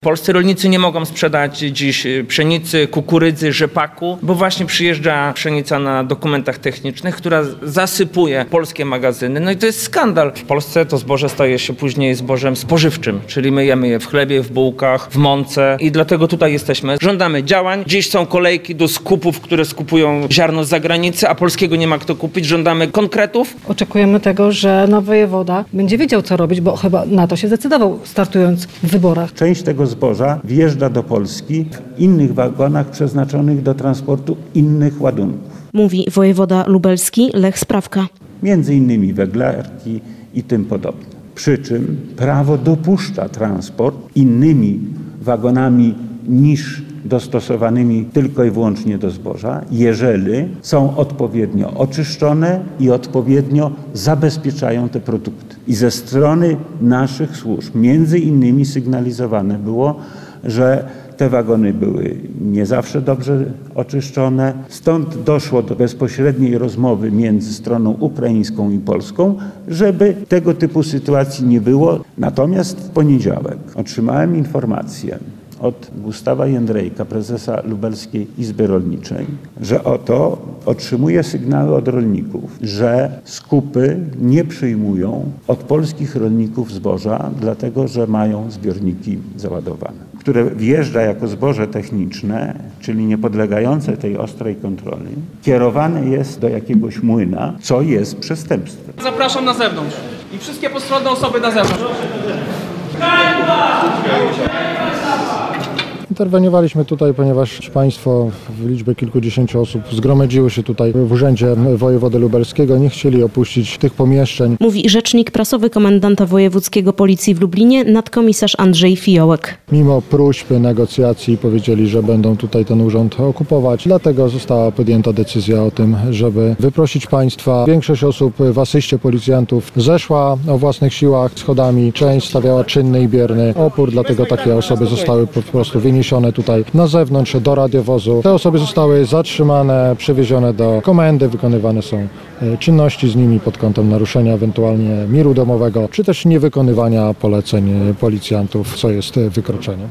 Polscy rolnicy nie mogą sprzedać dziś pszenicy, kukurydzy, rzepaku, bo właśnie przyjeżdża pszenica na dokumentach technicznych, która zasypuje polskie magazyny. No i to jest skandal. W Polsce to zboże staje się później zbożem spożywczym, czyli my jemy je w chlebie, w bułkach, w mące i dlatego tutaj jesteśmy. Żądamy działań. Dziś są kolejki do skupów, które skupują ziarno z zagranicy, a polskiego nie ma kto kupić. Żądamy konkretów. Oczekujemy tego, że wojewoda będzie wiedział, co robić, bo chyba na to się zdecydował, startując w wyborach. Część tego zboża wjeżdża do Polski w innych wagonach przeznaczonych do transportu innych ładunków. Mówi wojewoda lubelski Lech Sprawka. Między innymi węglarki i tym podobne. Przy czym prawo dopuszcza transport innymi wagonami niż dostosowanymi tylko i wyłącznie do zboża, jeżeli są odpowiednio oczyszczone i odpowiednio zabezpieczają te produkty. I ze strony naszych służb między innymi sygnalizowane było, że te wagony były nie zawsze dobrze oczyszczone. Stąd doszło do bezpośredniej rozmowy między stroną ukraińską i polską, żeby tego typu sytuacji nie było. Natomiast w poniedziałek otrzymałem informację od Gustawa Jędrejka, prezesa Lubelskiej Izby Rolniczej, że oto otrzymuje sygnały od rolników, że skupy nie przyjmują od polskich rolników zboża, dlatego że mają zbiorniki załadowane, które wjeżdża jako zboże techniczne, czyli niepodlegające tej ostrej kontroli, kierowane jest do jakiegoś młyna, co jest przestępstwem. Zapraszam na zewnątrz i wszystkie postronne osoby na zewnątrz. Interweniowaliśmy tutaj, ponieważ państwo w liczbie kilkudziesięciu osób zgromadziły się tutaj w urzędzie wojewody lubelskiego, nie chcieli opuścić tych pomieszczeń. Mówi rzecznik prasowy komendanta wojewódzkiego policji w Lublinie, nadkomisarz Andrzej Fiołek. Mimo próśb, negocjacji powiedzieli, że będą tutaj ten urząd okupować, dlatego została podjęta decyzja o tym, żeby wyprosić państwa. Większość osób w asyście policjantów zeszła o własnych siłach schodami, część stawiała czynny i bierny opór, dlatego takie osoby zostały po prostu wyniesione tutaj na zewnątrz do radiowozu. Te osoby zostały zatrzymane, przewiezione do komendy, wykonywane są czynności z nimi pod kątem naruszenia ewentualnie miru domowego, czy też niewykonywania poleceń policjantów, co jest wykroczeniem.